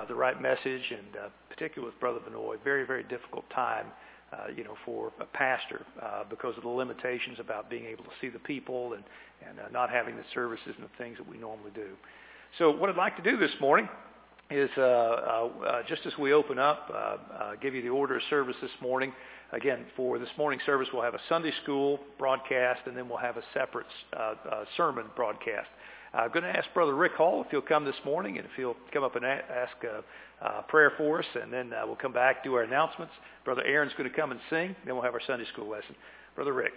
the right message, and particularly with Brother Benoit, very, very difficult time, for a pastor because of the limitations about being able to see the people and not having the services and the things that we normally do. So what I'd like to do this morning is, just as we open up, give you the order of service this morning. Again, for this morning's service, we'll have a Sunday school broadcast, and then we'll have a separate sermon broadcast. I'm going to ask Brother Rick Hall if he'll come this morning, and if he'll come up and ask a prayer for us, and then we'll come back, do our announcements. Brother Aaron's going to come and sing, then we'll have our Sunday school lesson. Brother Rick.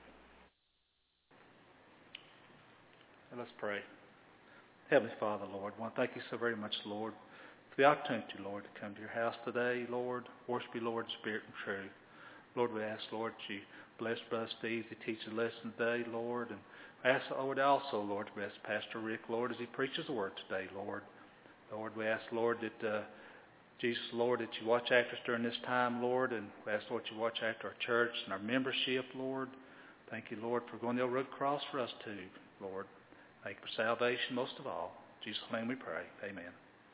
And let's pray. Heavenly Father, Lord, I want to thank you so very much, Lord, for the opportunity, Lord, to come to your house today, Lord. Worship you, Lord, in spirit and truth. Lord, we ask, Lord, that you bless Brother Steve to teach the lesson today, Lord. And I ask, Lord, also, Lord, to bless Pastor Rick, Lord, as he preaches the word today, Lord. Lord, we ask, Lord, that Jesus, Lord, that you watch after us during this time, Lord. And we ask, Lord, you watch after our church and our membership, Lord. Thank you, Lord, for going the road cross for us too, Lord. Thank you for salvation most of all. In Jesus' name we pray. Amen.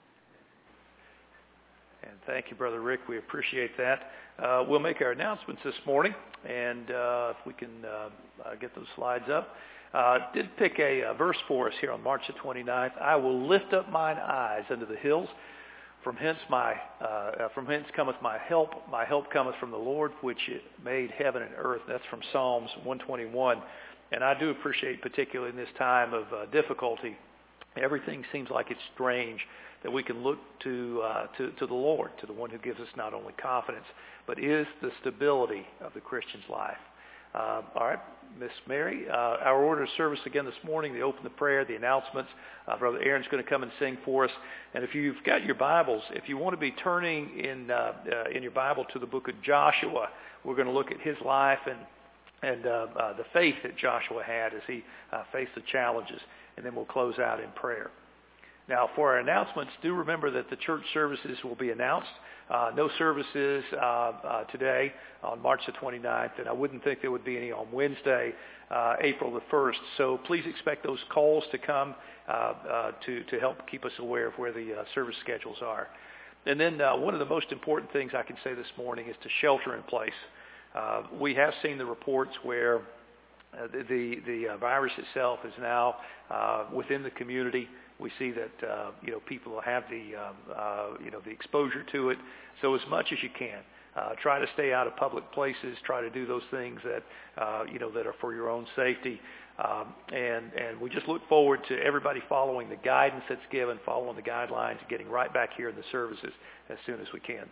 And thank you, Brother Rick. We appreciate that. We'll make our announcements this morning, and if we can get those slides up. Did pick a verse for us here on March the 29th. I will lift up mine eyes unto the hills. From hence cometh my help. My help cometh from the Lord, which made heaven and earth. That's from Psalms 121. And I do appreciate, particularly in this time of difficulty, everything seems like it's strange that we can look to the Lord, to the one who gives us not only confidence, but is the stability of the Christian's life. All right, Miss Mary, our order of service again this morning, the open the prayer, the announcements. Brother Aaron's going to come and sing for us. And if you've got your Bibles, if you want to be turning in your Bible to the book of Joshua, we're going to look at his life and the faith that Joshua had as he faced the challenges. And then we'll close out in prayer. Now, for our announcements, do remember that the church services will be announced. No services today on March the 29th, and I wouldn't think there would be any on Wednesday, April the 1st. So please expect those calls to come to help keep us aware of where the service schedules are. And then one of the most important things I can say this morning is to shelter in place. We have seen the reports where the virus itself is now within the community. We see that people have the exposure to it. So as much as you can, try to stay out of public places. Try to do those things that that are for your own safety. And we just look forward to everybody following the guidance that's given, following the guidelines, and getting right back here in the services as soon as we can.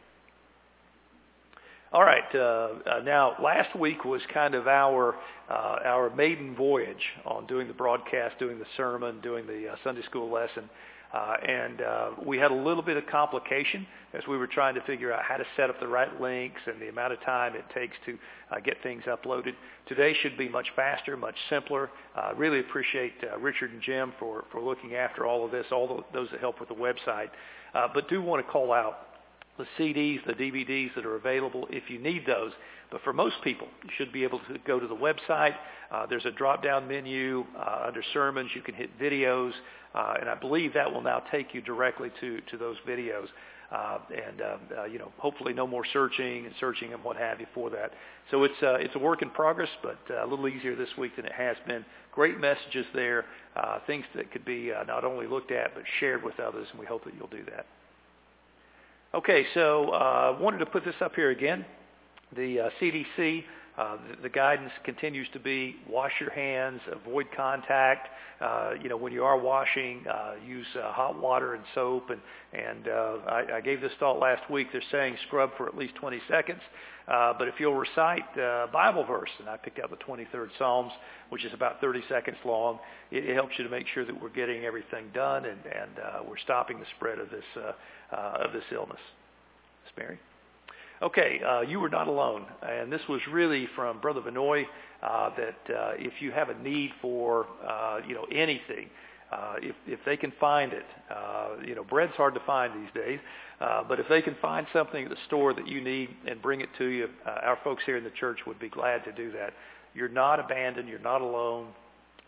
All right. Now, last week was kind of our maiden voyage on doing the broadcast, doing the sermon, doing the Sunday school lesson, and we had a little bit of complication as we were trying to figure out how to set up the right links and the amount of time it takes to get things uploaded. Today should be much faster, much simpler. Really appreciate Richard and Jim for looking after all of this, all those that help with the website. But do want to call out the CDs, the DVDs that are available if you need those. But for most people, you should be able to go to the website. There's a drop-down menu under sermons. You can hit videos, and I believe that will now take you directly to those videos. Hopefully no more searching and what have you for that. So it's a work in progress, but a little easier this week than it has been. Great messages there, things that could be not only looked at but shared with others, and we hope that you'll do that. Okay, so I wanted to put this up here again. The CDC, the guidance continues to be wash your hands, avoid contact. When you are washing, use hot water and soap. And I gave this thought last week. They're saying scrub for at least 20 seconds. But if you'll recite a Bible verse, and I picked out the 23rd Psalms, which is about 30 seconds long, it helps you to make sure that we're getting everything done and we're stopping the spread of this illness. Miss Mary? Okay, you were not alone, and this was really from Brother Benoit, that if you have a need for, anything, if they can find it, bread's hard to find these days, but if they can find something at the store that you need and bring it to you, our folks here in the church would be glad to do that. You're not abandoned. You're not alone.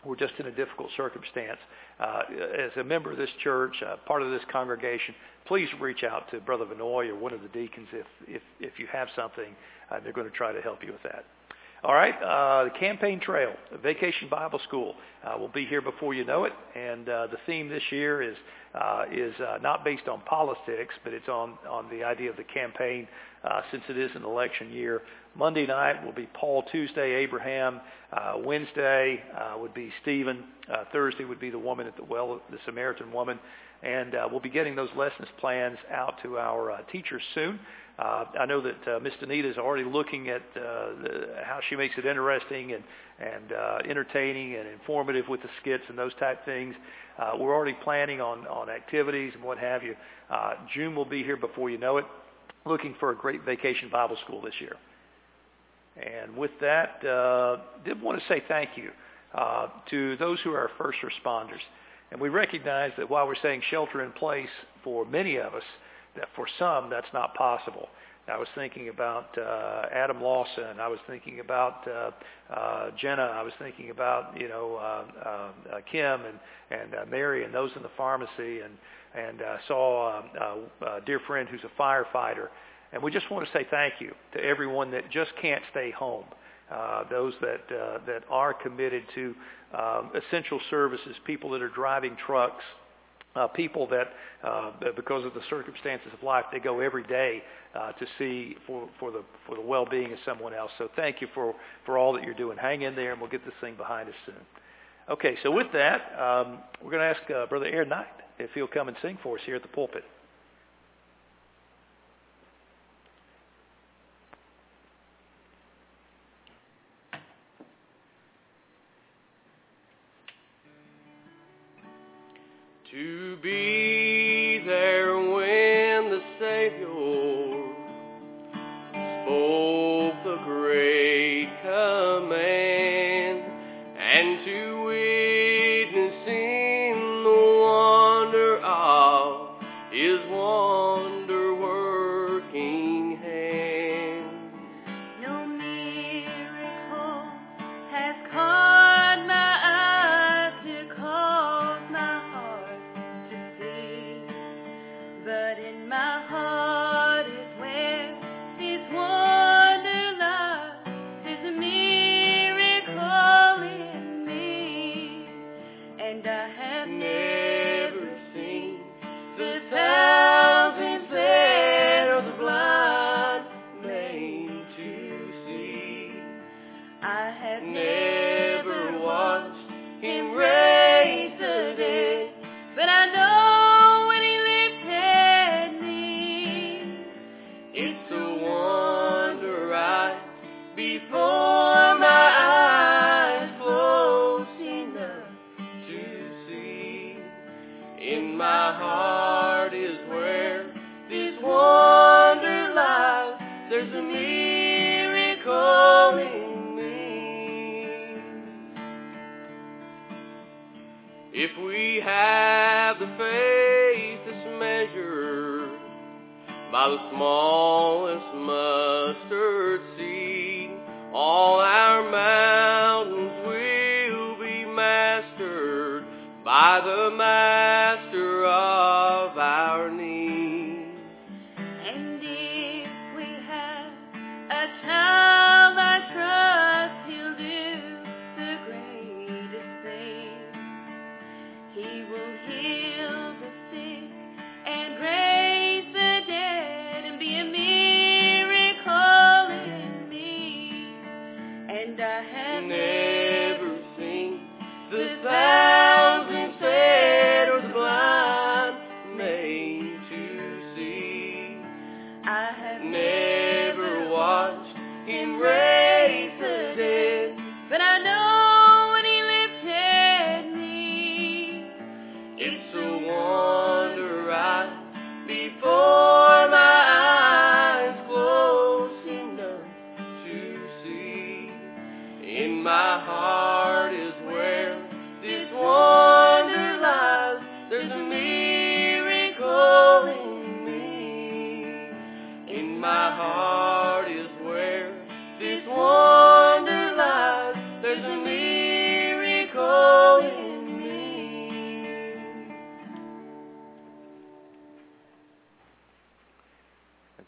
we're just in a difficult circumstance. As a member of this church, part of this congregation, please reach out to Brother Vinoy or one of the deacons if you have something. They're going to try to help you with that. All right, the campaign trail, Vacation Bible School, will be here before you know it. And the theme this year is not based on politics, but it's on the idea of the campaign since it is an election year. Monday night will be Paul, Tuesday Abraham, Wednesday would be Stephen, Thursday would be the woman at the well, the Samaritan woman. And we'll be getting those lessons plans out to our teachers soon. I know that Miss Danita is already looking at how she makes it interesting and entertaining and informative with the skits and those type things. We're already planning on activities and what have you. June will be here before you know it, looking for a great Vacation Bible School this year. And with that, did want to say thank you to those who are our first responders. And we recognize that while we're saying shelter in place for many of us, that for some that's not possible. I was thinking about Adam Lawson. I was thinking about Jenna. I was thinking about Kim and Mary and those in the pharmacy, and saw a dear friend who's a firefighter. And we just want to say thank you to everyone that just can't stay home. Those that are committed to essential services, people that are driving trucks, people that because of the circumstances of life, they go every day to see for the well-being of someone else. So thank you for all that you're doing. Hang in there, and we'll get this thing behind us soon. Okay, so with that, we're going to ask Brother Aaron Knight if he'll come and sing for us here at the pulpit. To be there when the Savior spoke the great command, and to witness in the wonder of His wonder-working hand. No miracle has caught my eye to cause my heart to sing, but in my heart is where this wonder lies. There's a miracle in me, and I have never seen the thousands that are the blind made to see. I have never watched Him raise the dead, but I know when He lifted me, it's a wonder right before my eyes, close enough to see. In my heart is where this wonder lies. There's a miracle in me. If we have the faith that's measured by the smallest mustard seed, all our mountains will be mastered by the Master of our need. And if we have a child I trust, He'll do the greatest thing. He will heal the sick and raise the dead and be a miracle in me. And I have never seen the thousands fed or the blind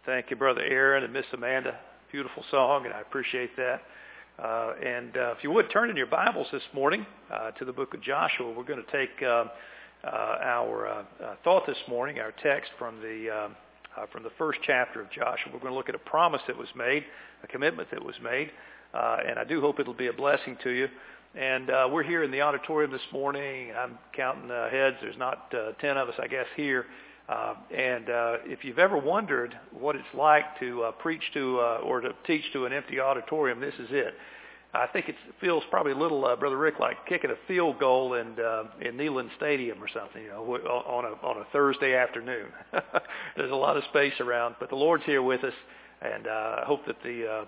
Thank you, Brother Aaron and Miss Amanda. Beautiful song, and I appreciate that. If you would, turn in your Bibles this morning to the book of Joshua. We're going to take our thought this morning, our text from the first chapter of Joshua. We're going to look at a promise that was made, a commitment that was made, and I do hope it'll be a blessing to you. And we're here in the auditorium this morning. I'm counting heads. There's not 10 of us, I guess, here. If you've ever wondered what it's like to preach to or to teach to an empty auditorium, this is it. I think it feels probably a little, Brother Rick, like kicking a field goal in Neyland Stadium or something, on a Thursday afternoon. There's a lot of space around, but the Lord's here with us, and I hope that the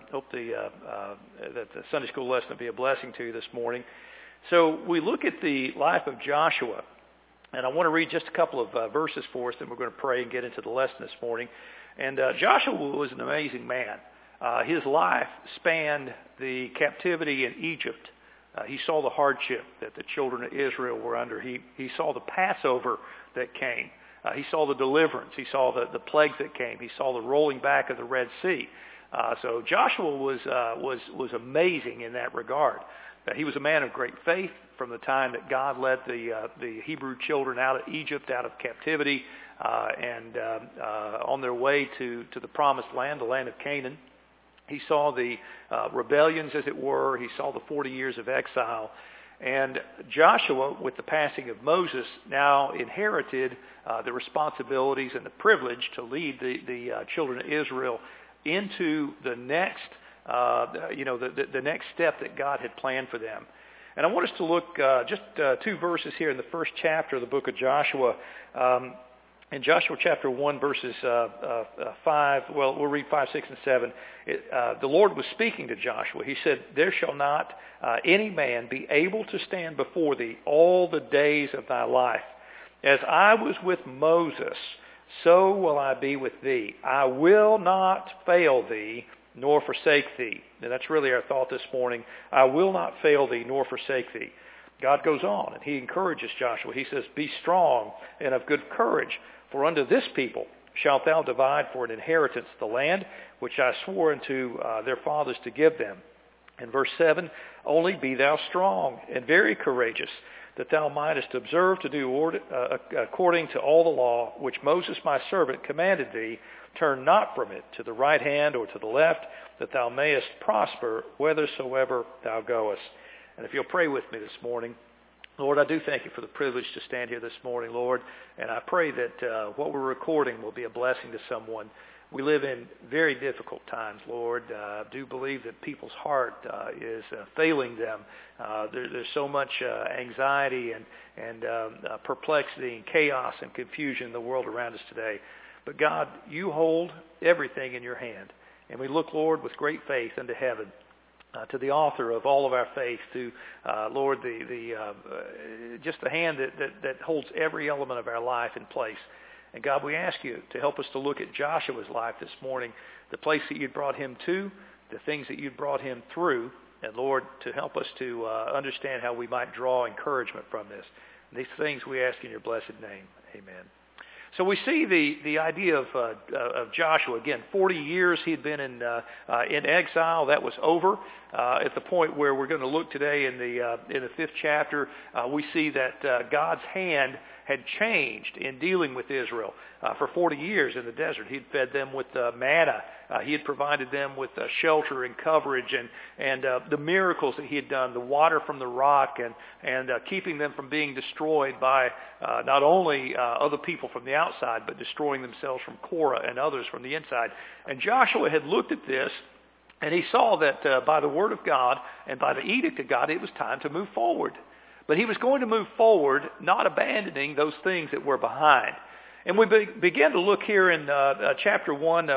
Sunday school lesson will be a blessing to you this morning. So we look at the life of Joshua. And I want to read just a couple of verses for us, then we're going to pray and get into the lesson this morning. And Joshua was an amazing man. His life spanned the captivity in Egypt. He saw the hardship that the children of Israel were under. He saw the Passover that came. He saw the deliverance. He saw the plagues that came. He saw the rolling back of the Red Sea. So Joshua was amazing in that regard. He was a man of great faith from the time that God led the Hebrew children out of Egypt, out of captivity, and on their way to the promised land, the land of Canaan. He saw the rebellions, as it were. He saw the 40 years of exile. And Joshua, with the passing of Moses, now inherited the responsibilities and the privilege to lead the children of Israel into the next the next step that God had planned for them. And I want us to look just 2 verses here in the first chapter of the book of Joshua. In Joshua chapter 1, verses 5, well, we'll read 5, 6, and 7. The Lord was speaking to Joshua. He said, "There shall not any man be able to stand before thee all the days of thy life. As I was with Moses, so will I be with thee. I will not fail thee, nor forsake thee." And that's really our thought this morning. I will not fail thee, nor forsake thee. God goes on, and he encourages Joshua. He says, "Be strong and of good courage, for unto this people shalt thou divide for an inheritance the land which I swore unto their fathers to give them." In verse 7, "Only be thou strong and very courageous, that thou mightest observe to do according to all the law which Moses my servant commanded thee. Turn not from it to the right hand or to the left, that thou mayest prosper whithersoever thou goest." And if you'll pray with me this morning. Lord, I do thank you for the privilege to stand here this morning, Lord. And I pray that what we're recording will be a blessing to someone. We live in very difficult times, Lord. I do believe that people's heart is failing them. There's so much anxiety and perplexity and chaos and confusion in the world around us today. But God, you hold everything in your hand. And we look, Lord, with great faith unto heaven, to the author of all of our faith, to, Lord, just the hand that holds every element of our life in place. And God, we ask you to help us to look at Joshua's life this morning, the place that you'd brought him to, the things that you'd brought him through, and Lord, to help us to understand how we might draw encouragement from this. And these things we ask in your blessed name. Amen. So we see the idea of Joshua. Again, 40 years he had been in exile. That was over. At the point where we're going to look today in the 5th chapter, we see that God's hand had changed in dealing with Israel. For 40 years in the desert, he'd fed them with manna. He had provided them with shelter and coverage, and the miracles that he had done, the water from the rock, and keeping them from being destroyed by not only other people from the outside, but destroying themselves from Korah and others from the inside. And Joshua had looked at this, and he saw that by the word of God and by the edict of God, it was time to move forward. But he was going to move forward, not abandoning those things that were behind. And we begin to look here in chapter 1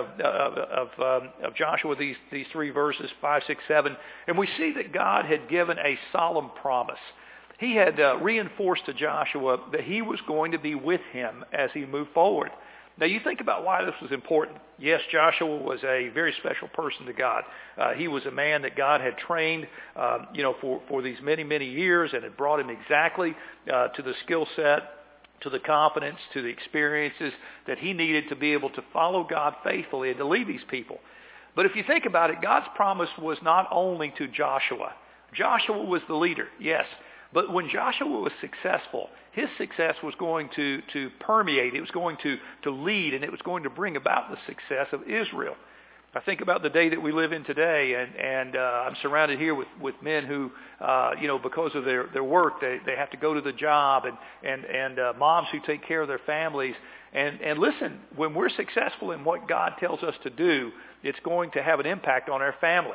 of Joshua, these 3 verses, 5, 6, 7, and we see that God had given a solemn promise. He had reinforced to Joshua that he was going to be with him as he moved forward. Now, you think about why this was important. Yes, Joshua was a very special person to God. He was a man that God had trained, for these many, many years, and had brought him exactly to the skill set to the confidence, to the experiences that he needed to be able to follow God faithfully and to lead these people. But if you think about it, God's promise was not only to Joshua. Joshua was the leader, yes. But when Joshua was successful, his success was going to permeate. It was going to lead, and it was going to bring about the success of Israel. I think about the day that we live in today, and I'm surrounded here with men who, because of their work, they have to go to the job, and moms who take care of their families. And listen, when we're successful in what God tells us to do, it's going to have an impact on our family.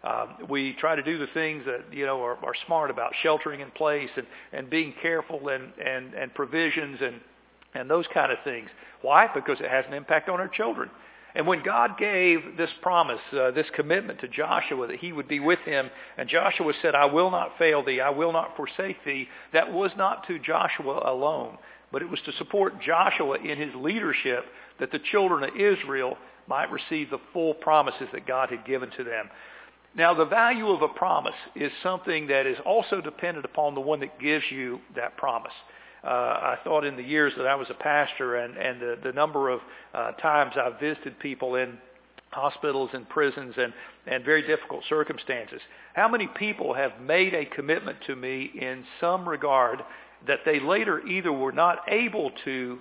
We try to do the things that are smart about sheltering in place and being careful and provisions and those kind of things. Why? Because it has an impact on our children. And when God gave this promise, this commitment to Joshua that he would be with him, and Joshua said, "I will not fail thee, I will not forsake thee," that was not to Joshua alone, but it was to support Joshua in his leadership, that the children of Israel might receive the full promises that God had given to them. Now, the value of a promise is something that is also dependent upon the one that gives you that promise. I thought in the years that I was a pastor and the number of times I've visited people in hospitals and prisons and very difficult circumstances, how many people have made a commitment to me in some regard that they later either were not able to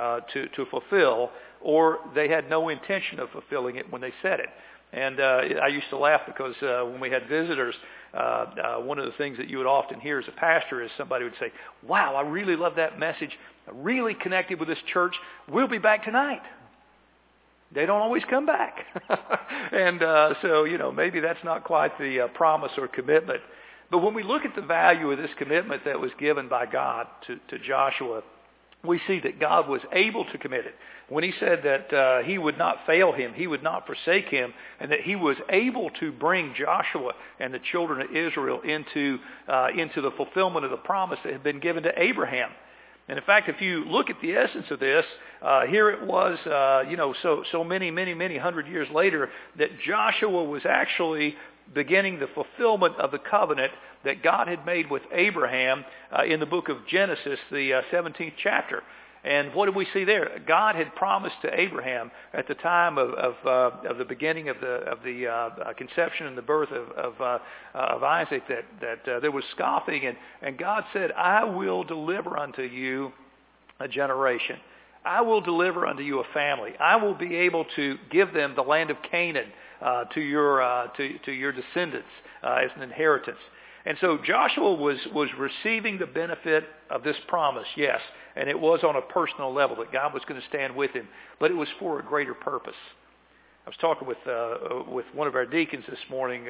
fulfill, or they had no intention of fulfilling it when they said it. And I used to laugh because when we had visitors, one of the things that you would often hear as a pastor is somebody would say, "Wow, I really love that message. I really connected with this church. We'll be back tonight." They don't always come back. And so maybe that's not quite the promise or commitment. But when we look at the value of this commitment that was given by God to Joshua, we see that God was able to commit it. When he said that he would not fail him, he would not forsake him, and that he was able to bring Joshua and the children of Israel into the fulfillment of the promise that had been given to Abraham. And in fact, if you look at the essence of this, here it was, so many hundred years later, that Joshua was actually beginning the fulfillment of the covenant that God had made with Abraham in the book of Genesis, the 17th chapter. And what did we see there? God had promised to Abraham at the time of the beginning of the conception and the birth of Isaac that there was scoffing, and God said, "I will deliver unto you a generation. I will deliver unto you a family. I will be able to give them the land of Canaan to your descendants as an inheritance." And so Joshua was receiving the benefit of this promise, yes, and it was on a personal level that God was going to stand with him, but it was for a greater purpose. I was talking with one of our deacons this morning,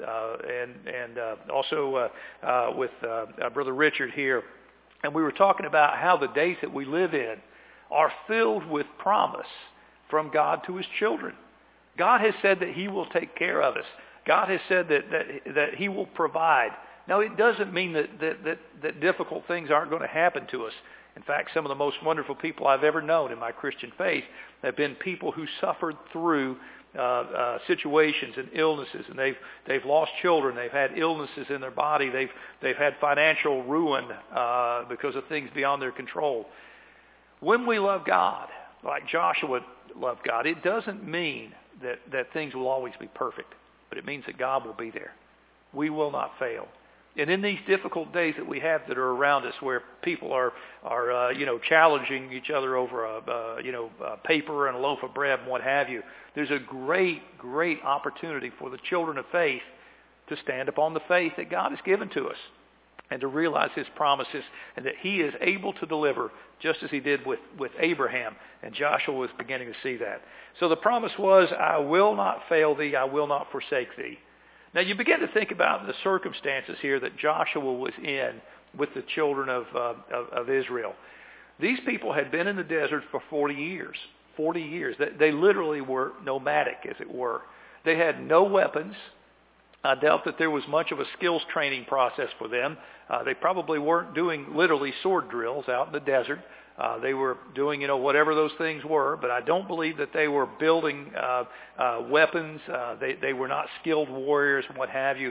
and also with Brother Richard here, and we were talking about how the days that we live in are filled with promise from God to his children. God has said that he will take care of us. God has said that he will provide. Now, it doesn't mean that difficult things aren't going to happen to us. In fact, some of the most wonderful people I've ever known in my Christian faith have been people who suffered through situations and illnesses, and they've lost children, they've had illnesses in their body, they've had financial ruin because of things beyond their control. When we love God, like Joshua loved God, it doesn't mean that things will always be perfect, but it means that God will be there. We will not fail. And in these difficult days that we have that are around us, where people are challenging each other over a paper and a loaf of bread and what have you, there's a great opportunity for the children of faith to stand upon the faith that God has given to us and to realize his promises, and that he is able to deliver just as he did with Abraham. And Joshua was beginning to see that. So the promise was, "I will not fail thee, I will not forsake thee." Now you begin to think about the circumstances here that Joshua was in with the children of Israel. These people had been in the desert for 40 years. 40 years. They literally were nomadic, as it were. They had no weapons. I doubt that there was much of a skills training process for them. They probably weren't doing literally sword drills out in the desert. They were doing, whatever those things were, but I don't believe that they were building weapons. They were not skilled warriors and what have you.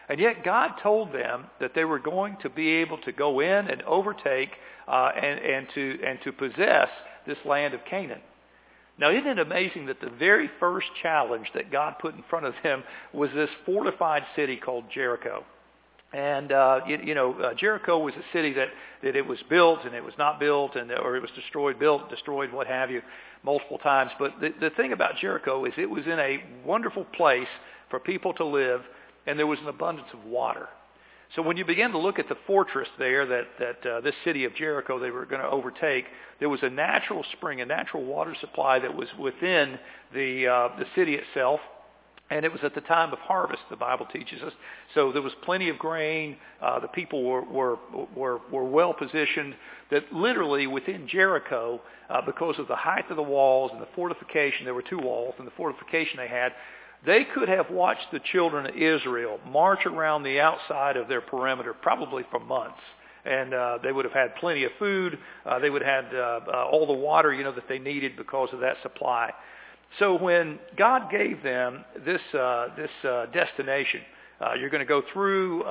And yet God told them that they were going to be able to go in and overtake and to possess this land of Canaan. Now, isn't it amazing that the very first challenge that God put in front of them was this fortified city called Jericho? And, Jericho was a city that it was built and it was not built, or it was destroyed, built, destroyed, what have you, multiple times. But the thing about Jericho is it was in a wonderful place for people to live, and there was an abundance of water. So when you begin to look at the fortress there that this city of Jericho they were going to overtake, there was a natural spring, a natural water supply that was within the city itself. And it was at the time of harvest, the Bible teaches us. So there was plenty of grain. The people were well positioned. That literally within Jericho, because of the height of the walls and the fortification, there were two walls, and the fortification they had, they could have watched the children of Israel march around the outside of their perimeter probably for months. And they would have had plenty of food. They would have had all the water, that they needed because of that supply. So when God gave them this destination, you're going to go through,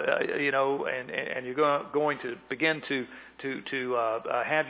and you're going to begin to have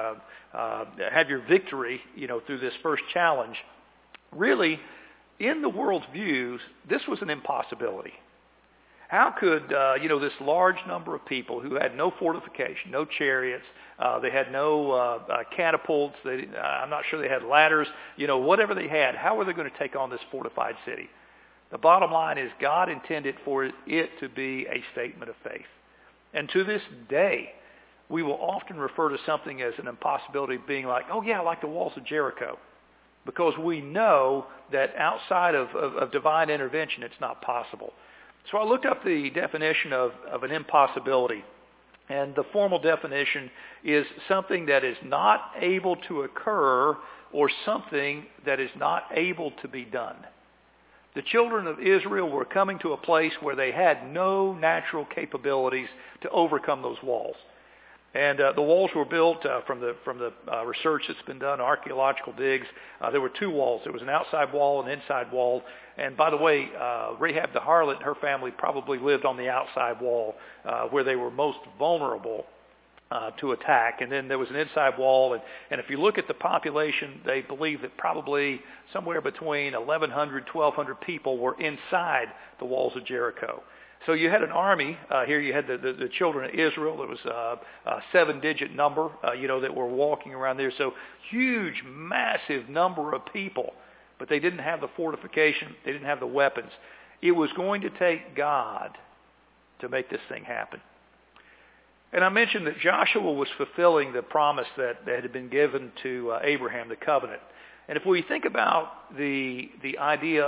your victory, through this first challenge. Really, in the world's views, this was an impossibility. How could, this large number of people who had no fortification, no chariots, they had no catapults, I'm not sure they had ladders, whatever they had, how were they going to take on this fortified city? The bottom line is God intended for it to be a statement of faith. And to this day, we will often refer to something as an impossibility being like, oh yeah, like the walls of Jericho. Because we know that outside of divine intervention, it's not possible. So I looked up the definition of an impossibility, and the formal definition is something that is not able to occur or something that is not able to be done. The children of Israel were coming to a place where they had no natural capabilities to overcome those walls. And the walls were built from the research that's been done, archaeological digs. There were two walls. There was an outside wall and an inside wall. And by the way, Rahab the harlot and her family probably lived on the outside wall where they were most vulnerable to attack. And then there was an inside wall. And if you look at the population, they believe that probably somewhere between 1,100, 1,200 people were inside the walls of Jericho. So you had an army here. You had the children of Israel. It was a 7-digit number, that were walking around there. So huge, massive number of people. But they didn't have the fortification. They didn't have the weapons. It was going to take God to make this thing happen. And I mentioned that Joshua was fulfilling the promise that had been given to Abraham, the covenant. And if we think about the idea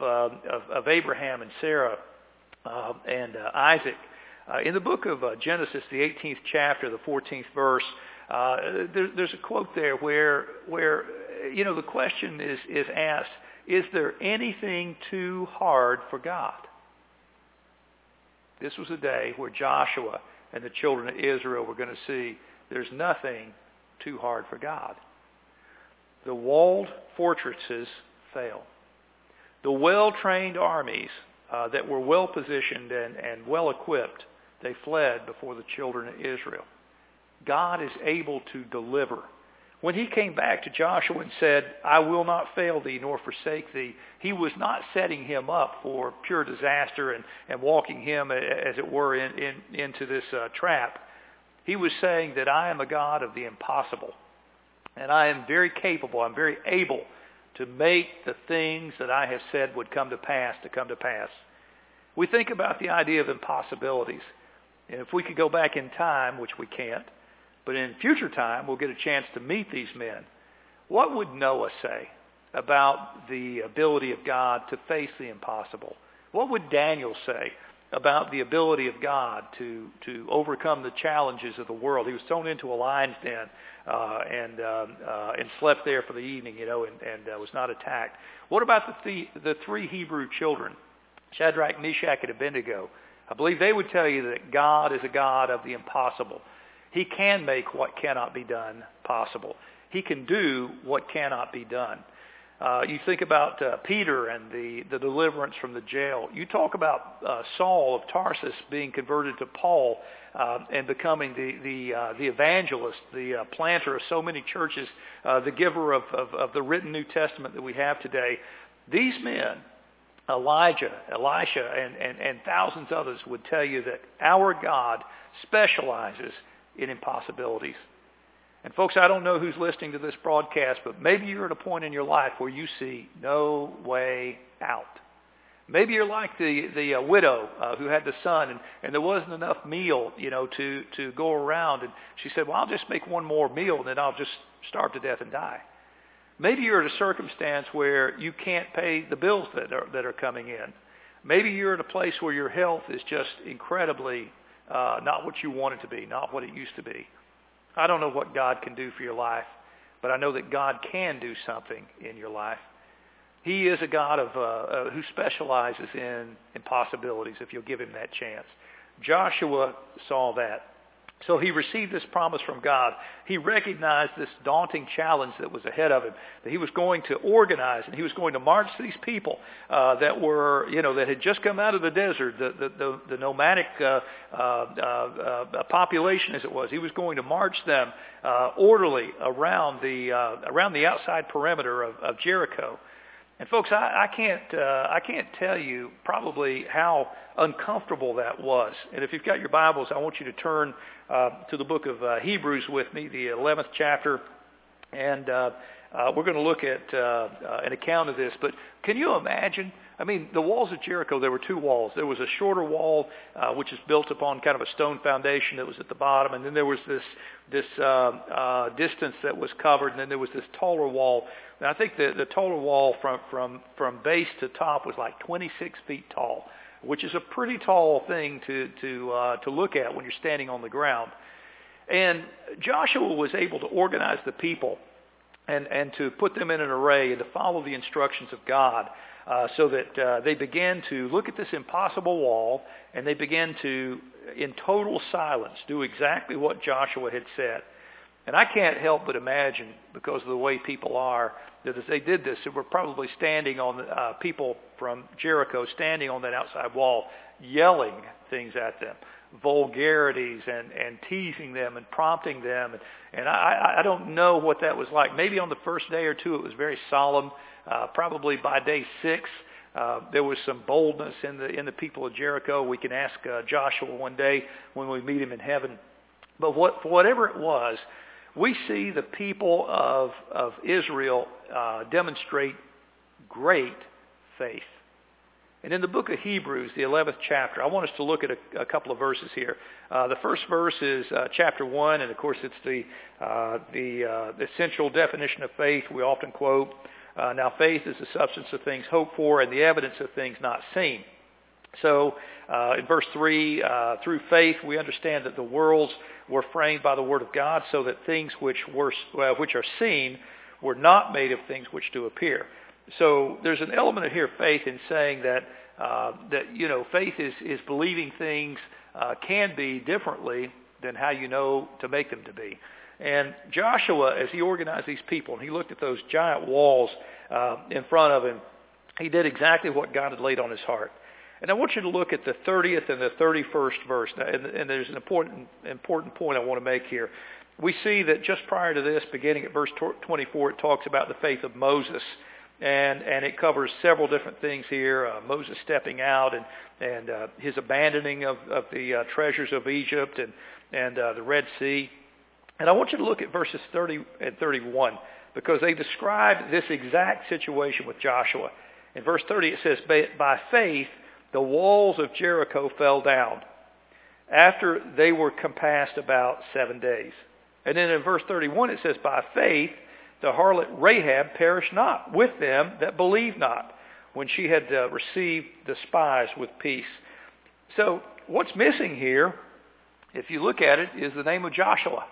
of Abraham and Sarah, and Isaac. In the book of Genesis, the 18th chapter, the 14th verse, there's a quote there where the question is asked, is there anything too hard for God? This was a day where Joshua and the children of Israel were going to see there's nothing too hard for God. The walled fortresses fail. The well-trained armies that were well-positioned and well-equipped, they fled before the children of Israel. God is able to deliver. When he came back to Joshua and said, I will not fail thee nor forsake thee, he was not setting him up for pure disaster and walking him, as it were, into this trap. He was saying that I am a God of the impossible, and I am very capable, I'm very able to make the things that I have said would come to pass. We think about the idea of impossibilities. And if we could go back in time, which we can't, but in future time we'll get a chance to meet these men, what would Noah say about the ability of God to face the impossible? What would Daniel say about the ability of God to overcome the challenges of the world? He was thrown into a lion's den and slept there for the evening, and was not attacked. What about the three Hebrew children, Shadrach, Meshach, and Abednego? I believe they would tell you that God is a God of the impossible. He can make what cannot be done possible. He can do what cannot be done. You think about Peter and the deliverance from the jail. You talk about Saul of Tarsus being converted to Paul and becoming the evangelist, the planter of so many churches, the giver of the written New Testament that we have today. These men, Elijah, Elisha, and thousands others would tell you that our God specializes in impossibilities. And folks, I don't know who's listening to this broadcast, but maybe you're at a point in your life where you see no way out. Maybe you're like the widow who had the son, and there wasn't enough meal, to go around. And she said, well, I'll just make one more meal, and then I'll just starve to death and die. Maybe you're at a circumstance where you can't pay the bills that are coming in. Maybe you're at a place where your health is just incredibly not what you want it to be, not what it used to be. I don't know what God can do for your life, but I know that God can do something in your life. He is a God who specializes in impossibilities if you'll give him that chance. Joshua saw that. So he received this promise from God. He recognized this daunting challenge that was ahead of him, that he was going to organize and he was going to march these people that were, that had just come out of the desert, the nomadic population as it was. He was going to march them orderly around the outside perimeter of Jericho. And folks, I can't tell you probably how uncomfortable that was. And if you've got your Bibles, I want you to turn to the book of Hebrews with me, the 11th chapter. And we're going to look at an account of this. But can you imagine? I mean, the walls of Jericho, there were two walls. There was a shorter wall, which is built upon kind of a stone foundation that was at the bottom. And then there was this distance that was covered. And then there was this taller wall. And I think the taller wall from base to top was like 26 feet tall, which is a pretty tall thing to look at when you're standing on the ground. And Joshua was able to organize the people and to put them in an array and to follow the instructions of God so that they began to look at this impossible wall and they began to, in total silence, do exactly what Joshua had said. And I can't help but imagine, because of the way people are, that as they did this, they were probably standing on people from Jericho, standing on that outside wall, yelling things at them, vulgarities and teasing them and prompting them. And I don't know what that was like. Maybe on the first day or two it was very solemn. Probably by day 6 there was some boldness in the people of Jericho. We can ask Joshua one day when we meet him in heaven. But for whatever it was, we see the people of Israel demonstrate great faith. And in the book of Hebrews, the 11th chapter, I want us to look at a couple of verses here. The first verse is chapter 1, and of course it's the essential definition of faith we often quote. Now faith is the substance of things hoped for and the evidence of things not seen. So in verse 3, through faith we understand that the worlds were framed by the word of God, so that things which are seen were not made of things which do appear. So there's an element of here faith in saying that faith is believing things can be differently than how you know to make them to be. And Joshua, as he organized these people, and he looked at those giant walls in front of him, he did exactly what God had laid on his heart. And I want you to look at the 30th and the 31st verse. Now, and there's an important point I want to make here. We see that just prior to this, beginning at verse 24, it talks about the faith of Moses. And it covers several different things here. Moses stepping out and his abandoning of the treasures of Egypt and the Red Sea. And I want you to look at verses 30 and 31 because they describe this exact situation with Joshua. In verse 30 it says, by faith the walls of Jericho fell down after they were compassed about 7 days. And then in verse 31 it says, by faith the harlot Rahab perished not with them that believed not, when she had received the spies with peace. So what's missing here, if you look at it, is the name of Joshua.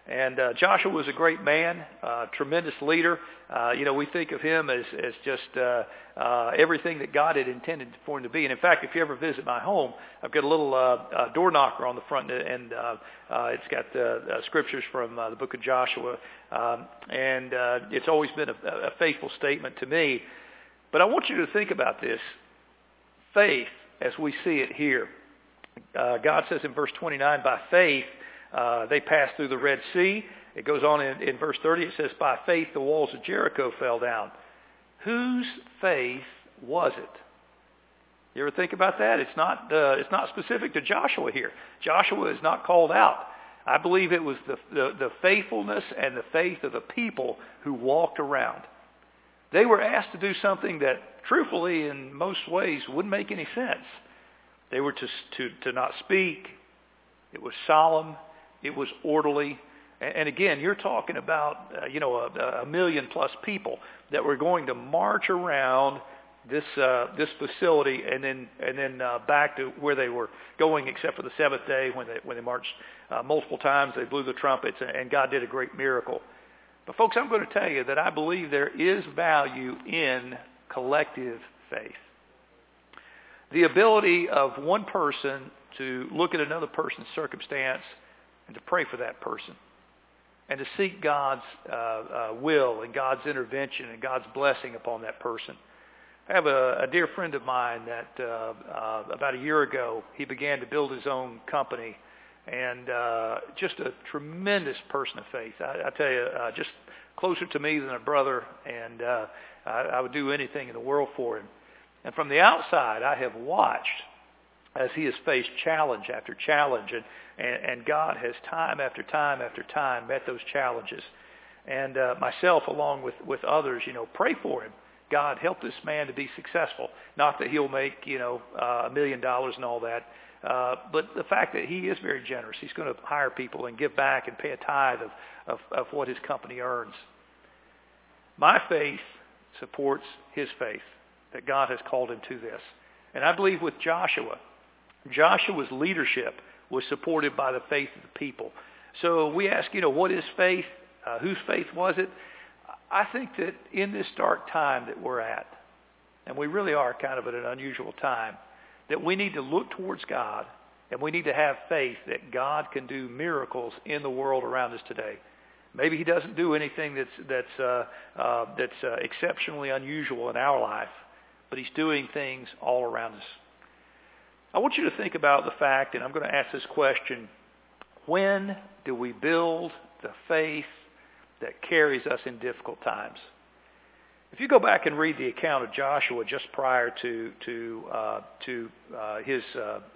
And Joshua was a great man, tremendous leader. We think of him as just everything that God had intended for him to be. And in fact, if you ever visit my home, I've got a little door knocker on the front, and it's got scriptures from the book of Joshua. And it's always been a faithful statement to me. But I want you to think about this. Faith, as we see it here. God says in verse 29, by faith, they passed through the Red Sea. It goes on in verse 30. It says, by faith the walls of Jericho fell down. Whose faith was it? You ever think about that? It's not specific to Joshua here. Joshua is not called out. I believe it was the faithfulness and the faith of the people who walked around. They were asked to do something that, truthfully, in most ways, wouldn't make any sense. They were to not speak. It was solemn. It was orderly. And again, you're talking about, a million plus people that were going to march around this facility and then back to where they were going, except for the seventh day when they marched multiple times. They blew the trumpets, and God did a great miracle. But folks, I'm going to tell you that I believe there is value in collective faith. The ability of one person to look at another person's circumstance and to pray for that person and to seek God's will and God's intervention and God's blessing upon that person. I have a dear friend of mine that about a year ago, he began to build his own company, and just a tremendous person of faith. I tell you, just closer to me than a brother, and I would do anything in the world for him. And from the outside, I have watched as he has faced challenge after challenge, and God has time after time after time met those challenges. And myself, along with others, pray for him. God, help this man to be successful. Not that he'll make, $1 million and all that, but the fact that he is very generous. He's going to hire people and give back and pay a tithe of what his company earns. My faith supports his faith, that God has called him to this. And I believe with Joshua's leadership was supported by the faith of the people. So we ask, what is faith? Whose faith was it? I think that in this dark time that we're at, and we really are kind of at an unusual time, that we need to look towards God, and we need to have faith that God can do miracles in the world around us today. Maybe he doesn't do anything that's exceptionally unusual in our life, but he's doing things all around us. I want you to think about the fact, and I'm going to ask this question, when do we build the faith that carries us in difficult times? If you go back and read the account of Joshua just prior to his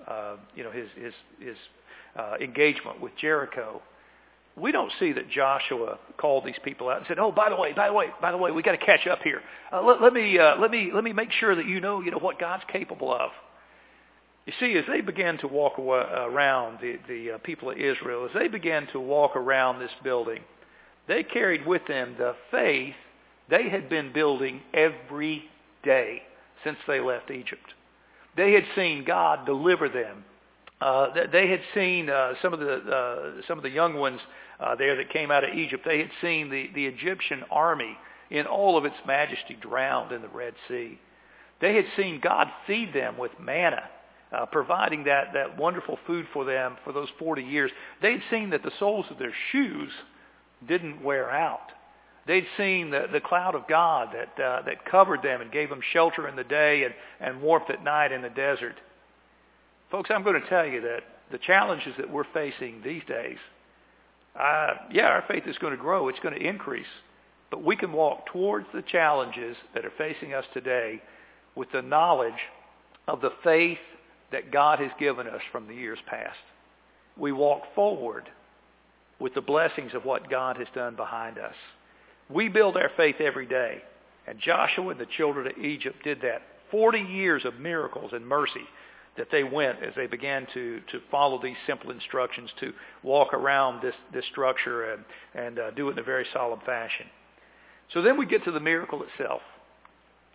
engagement with Jericho, we don't see that Joshua called these people out and said, "Oh, by the way, we got to catch up here. Let me make sure that you know what God's capable of." You see, as they began to walk around the people of Israel, as they began to walk around this building, they carried with them the faith they had been building every day since they left Egypt. They had seen God deliver them. They had seen some of the young ones there that came out of Egypt. They had seen the Egyptian army in all of its majesty drowned in the Red Sea. They had seen God feed them with manna, providing that wonderful food for them for those 40 years. They had seen that the soles of their shoes didn't wear out. They'd seen the cloud of God that covered them and gave them shelter in the day and warmth at night in the desert. Folks, I'm going to tell you that the challenges that we're facing these days, our faith is going to grow. It's going to increase. But we can walk towards the challenges that are facing us today with the knowledge of the faith that God has given us from the years past. We walk forward with the blessings of what God has done behind us. We build our faith every day. And Joshua and the children of Egypt did that. 40 years of miracles and mercy that they went as they began to follow these simple instructions to walk around this structure and do it in a very solemn fashion. So then we get to the miracle itself.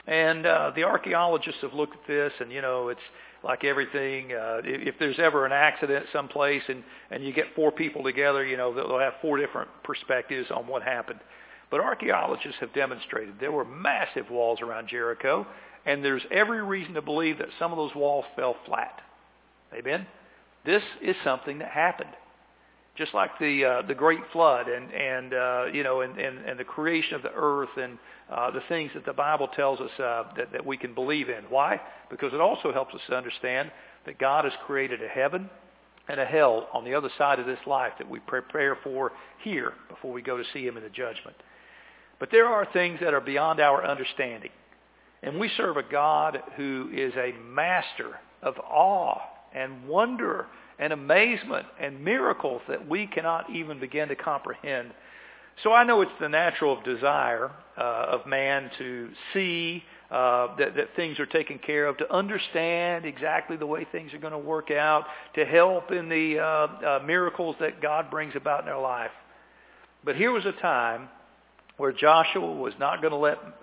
And the archaeologists have looked at this, and, it's like everything. If there's ever an accident someplace and you get four people together, they'll have four different perspectives on what happened. But archaeologists have demonstrated there were massive walls around Jericho, and there's every reason to believe that some of those walls fell flat. Amen? This is something that happened. Just like the Great Flood and the creation of the earth and the things that the Bible tells us that we can believe in. Why? Because it also helps us to understand that God has created a heaven and a hell on the other side of this life that we prepare for here before we go to see him in the judgment. But there are things that are beyond our understanding. And we serve a God who is a master of awe and wonder and amazement and miracles that we cannot even begin to comprehend. So I know it's the natural desire of man to see that things are taken care of, to understand exactly the way things are going to work out, to help in the miracles that God brings about in our life. But here was a time where Joshua was not going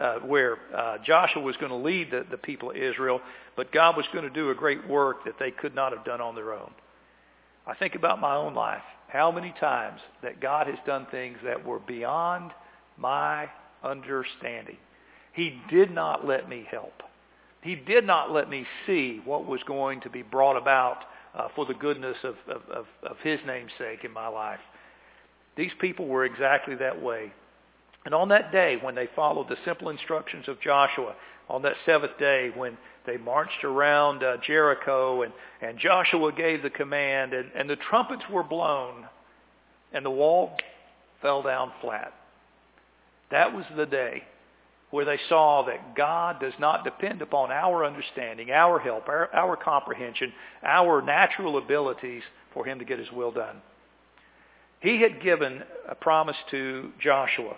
to Joshua was going to lead the people of Israel, but God was going to do a great work that they could not have done on their own. I think about my own life, how many times that God has done things that were beyond my understanding. He did not let me help. He did not let me see what was going to be brought about for the goodness of his name's sake in my life. These people were exactly that way. And on that day, when they followed the simple instructions of Joshua, on that seventh day when they marched around Jericho and Joshua gave the command and the trumpets were blown and the wall fell down flat. That was the day where they saw that God does not depend upon our understanding, our help, our comprehension, our natural abilities for him to get his will done. He had given a promise to Joshua,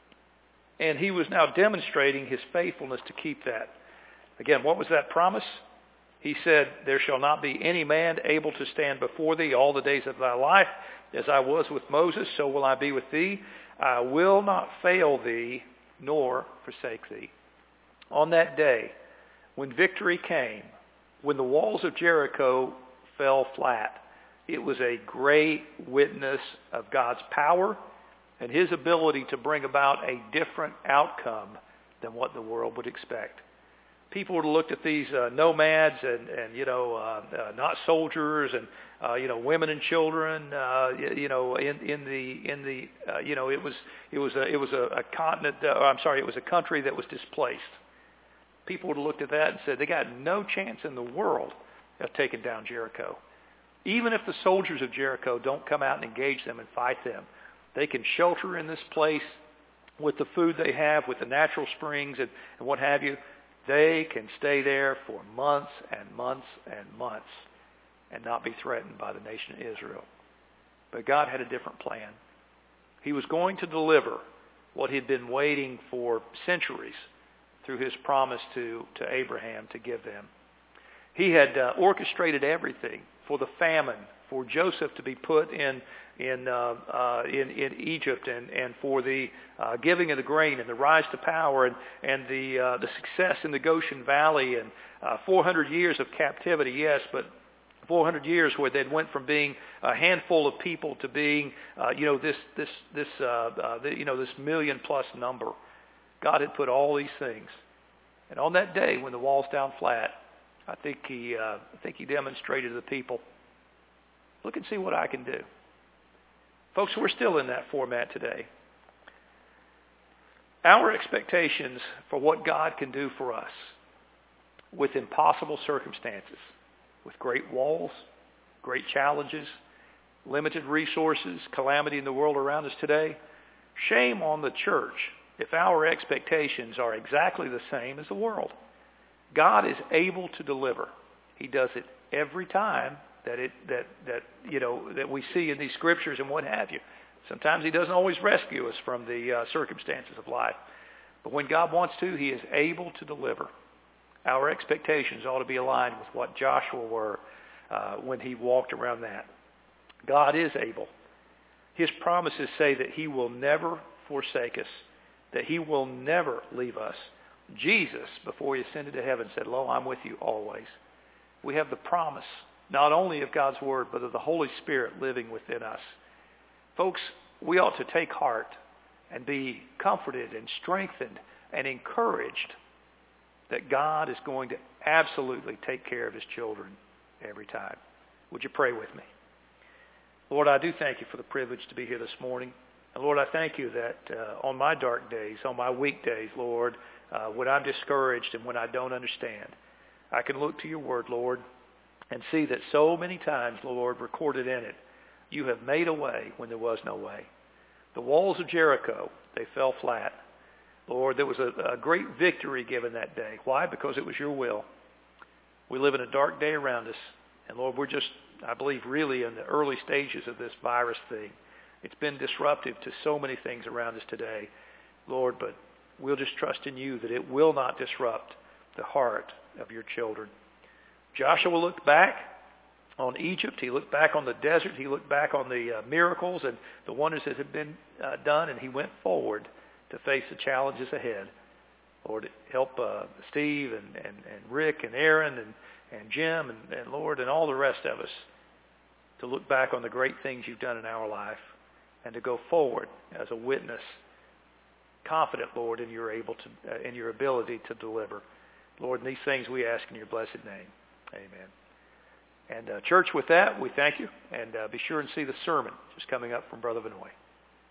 and he was now demonstrating his faithfulness to keep that. Again, what was that promise? He said, "There shall not be any man able to stand before thee all the days of thy life. As I was with Moses, so will I be with thee. I will not fail thee, nor forsake thee." On that day, when victory came, when the walls of Jericho fell flat, it was a great witness of God's power and his ability to bring about a different outcome than what the world would expect. People would have looked at these nomads and not soldiers and women and children it was a country that was displaced. People would have looked at that and said they got no chance in the world of taking down Jericho. Even if the soldiers of Jericho don't come out and engage them and fight them, they can shelter in this place with the food they have, with the natural springs and what have you. They can stay there for months and months and months and not be threatened by the nation of Israel. But God had a different plan. He was going to deliver what he had been waiting for centuries through his promise to Abraham to give them. He had orchestrated everything for the famine, for Joseph to be put in Egypt, and for the giving of the grain and the rise to power and the success in the Goshen Valley, and 400 years of captivity, yes, but 400 years where they went from being a handful of people to being this million plus number. God had put all these things, and on that day when the wall's down flat, I think he demonstrated to the people, look and see what I can do. Folks, we're still in that format today. Our expectations for what God can do for us with impossible circumstances, with great walls, great challenges, limited resources, calamity in the world around us today, shame on the church if our expectations are exactly the same as the world. God is able to deliver. He does it every time that we see in these scriptures and what have you. Sometimes he doesn't always rescue us from the circumstances of life. But when God wants to, he is able to deliver. Our expectations ought to be aligned with what Joshua were when he walked around that. God is able. His promises say that he will never forsake us, that he will never leave us Jesus, before he ascended to heaven, said, "Lo, I'm with you always." We have the promise, not only of God's word, but of the Holy Spirit living within us. Folks, we ought to take heart and be comforted and strengthened and encouraged that God is going to absolutely take care of his children every time. Would you pray with me? Lord, I do thank you for the privilege to be here this morning. And Lord, I thank you that on my dark days, on my weak days, Lord, when I'm discouraged and when I don't understand, I can look to your word, Lord, and see that so many times, Lord, recorded in it, you have made a way when there was no way. The walls of Jericho, they fell flat. Lord, there was a great victory given that day. Why? Because it was your will. We live in a dark day around us. And Lord, we're just, I believe, really in the early stages of this virus thing. It's been disruptive to so many things around us today, Lord, but we'll just trust in you that it will not disrupt the heart of your children. Joshua looked back on Egypt. He looked back on the desert. He looked back on the miracles and the wonders that had been done, and he went forward to face the challenges ahead. Lord, help Steve and Rick and Aaron and Jim and Lord and all the rest of us to look back on the great things you've done in our life and to go forward as a witness, confident, Lord, in your ability to deliver. Lord, in these things we ask in your blessed name. Amen. And church, with that, we thank you, and be sure and see the sermon just coming up from Brother Vinoy.